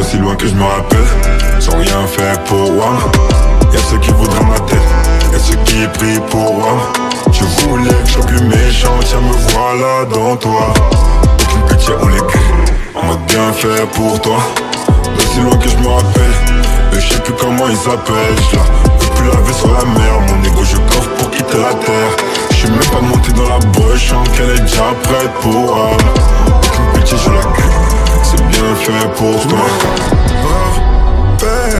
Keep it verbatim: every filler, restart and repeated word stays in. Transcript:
D'aussi loin que je me rappelle, sans rien faire pour Wam. Y'a ceux qui voudraient ma tête, y'a ceux qui prient pour Wam. Tu voulais que je sois plus méchant, tiens me voilà dans toi. Aucune pitié on les crie, on m'a bien fait pour toi. D'aussi loin que je me rappelle, je sais plus comment ils s'appellent. Je la peux plus laver sur la mer, mon ego je coffre pour quitter la terre. Je suis même pas monté dans la boîte, je sens qu'elle est déjà prête pour Wam. Aucune pitié je la crie, c'est bien fait pour toi.